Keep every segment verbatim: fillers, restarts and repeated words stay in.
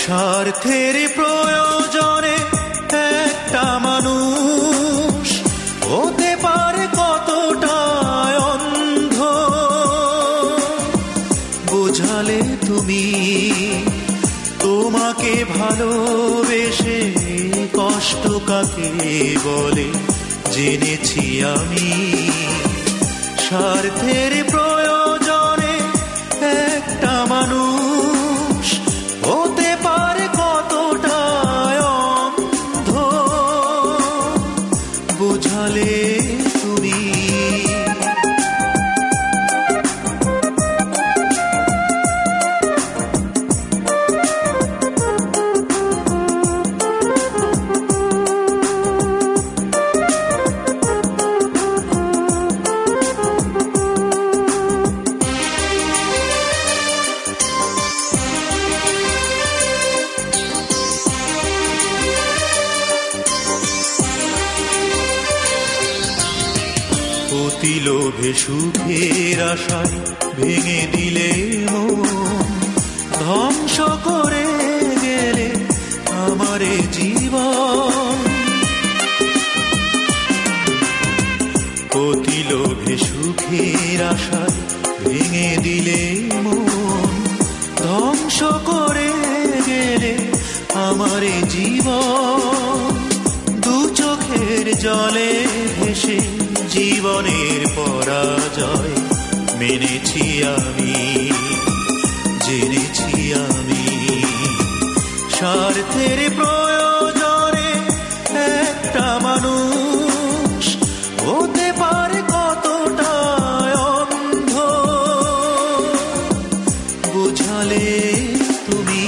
স্বার্থের প্রয়োজনে একটা মানুষ হতে পারে কতটা অন্ধ, বোঝালে তুমি তোমাকে ভালোবেসে কষ্ট কাকে বলে জেনেছি আমি। স্বার্থের প্রয়োজনে একটা মানুষ হতে পারে কতটা অন্ধ, বোঝালে তুমি। অতি লোভে সুখের আশায় ভেঙে দিলে মন, ধ্বংস করে গেলে আমারে জীবন। অতি লোভে সুখের আশায় ভেঙে দিলে মন, ধ্বংস করে গেলে আমারে জীবন। দু চোখের জলে ভেসে জীবনের পরাজয় মেনেছি আমি, জেনেছি আমি। স্বার্থের প্রয়োজনে একটা মানুষ হতে পারে কতটা অন্ধ, বোঝালে তুমি।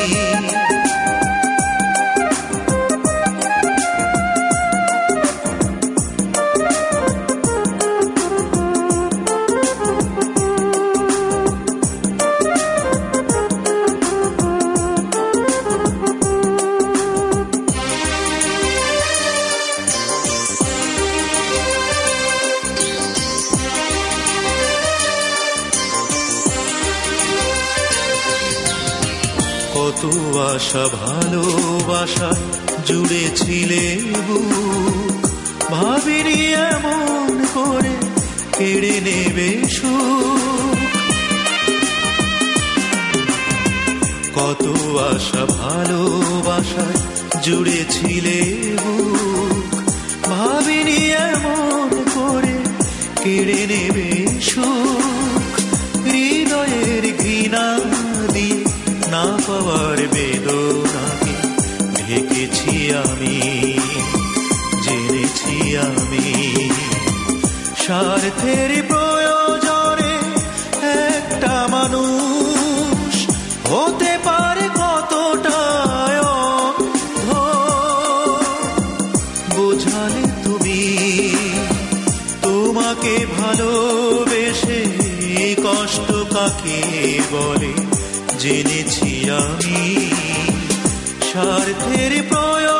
কত আশা ভালোবাসায় জুড়েছিলে বুক, ভাবিনি এমন করে কেড়ে নেবে সুখ। কত আশা ভালোবাসায় জুড়েছিলে বুক, ভাবিনি এমন করে কেড়ে নেবে সুখ। হৃদয়ের ঘৃণা দিয়ে না পাওয়ার বেদনাকে ঢেকেছি আমি, জেনেছি আমি। স্বার্থের প্রয়োজনে একটা মানুষ হতে পারে কতটা অন্ধ, বোঝালে তুমি। তোমাকে ভালোবেসে কষ্ট কাকে বলে জেনেছি আমি। স্বার্থের প্রয়োজন